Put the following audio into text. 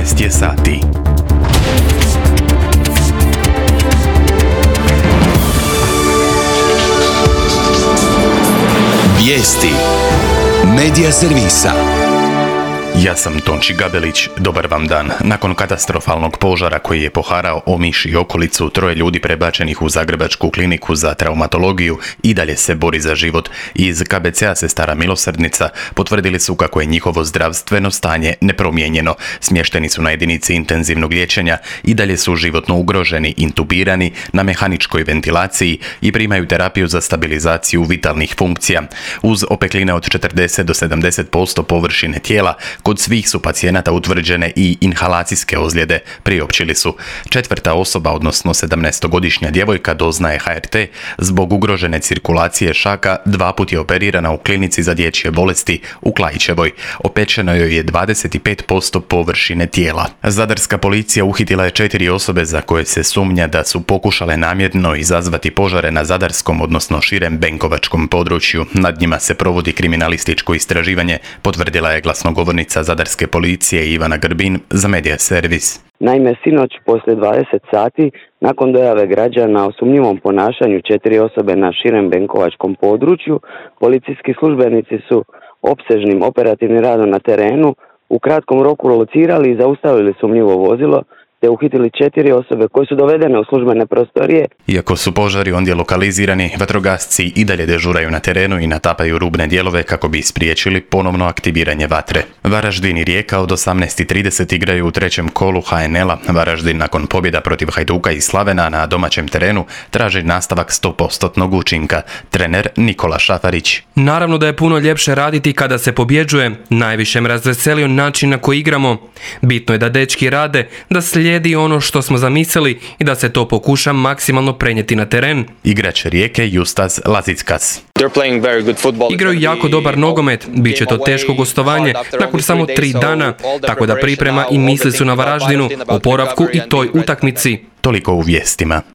12 je sati. Vijesti Medija servisa. Ja sam Tonči Gabelić, dobar vam dan. Nakon katastrofalnog požara koji je poharao Omiš i okolicu, 3 ljudi prebačenih u Zagrebačku kliniku za traumatologiju i dalje se bori za život. Iz KBC-a Sestara Milosrdnica potvrdili su kako je njihovo zdravstveno stanje nepromijenjeno. Smješteni su na jedinici intenzivnog liječenja, i dalje su životno ugroženi, intubirani, na mehaničkoj ventilaciji i primaju terapiju za stabilizaciju vitalnih funkcija. Uz opekline od 40 do 70% površine tijela, kod svih su pacijenata utvrđene i inhalacijske ozljede, priopćili su. 4. osoba, odnosno 17-godišnja djevojka, doznaje HRT zbog ugrožene cirkulacije šaka, 2 puta je operirana u klinici za dječje bolesti u Klaićevoj. Opečeno joj je 25% površine tijela. Zadarska policija uhitila je 4 osobe za koje se sumnja da su pokušale namjerno izazvati požare na zadarskom, odnosno širem benkovačkom području. Nad njima se provodi kriminalističko istraživanje, potvrdila je glasnogovornica Zadarske policije Ivana Grbin za Medija servis. Naime, sinoć poslije 20 sati, nakon dojave građana o sumnjivom ponašanju 4 osobe na širem benkovačkom području, policijski službenici su opsežnim operativnim radom na terenu u kratkom roku locirali i zaustavili sumnjivo vozilo, te uhitili 4 osobe koje su dovedene u službene prostorije. Iako su požari ondje lokalizirani, vatrogasci i dalje dežuraju na terenu i natapaju rubne dijelove kako bi spriječili ponovno aktiviranje vatre. Varaždin i Rijeka od 18:30 igraju u 3. kolu HNL-a. Varaždin nakon pobjeda protiv Hajduka i Slavena na domaćem terenu traži nastavak 100% učinka. Trener Nikola Šafarić. Naravno da je puno ljepše raditi kada se pobjeđuje. Najviše me razveselio način na koji igramo. Bitno je da dečki rade, da slijedi ono što smo zamislili i da se to pokuša maksimalno prenijeti na teren. Igrač Rijeke Justas Lazickas. Igraju jako dobar nogomet, bit će to teško gostovanje nakon samo 3 dana, tako da priprema i misli su na Varaždinu, oporavku i toj utakmici. Toliko u vijestima.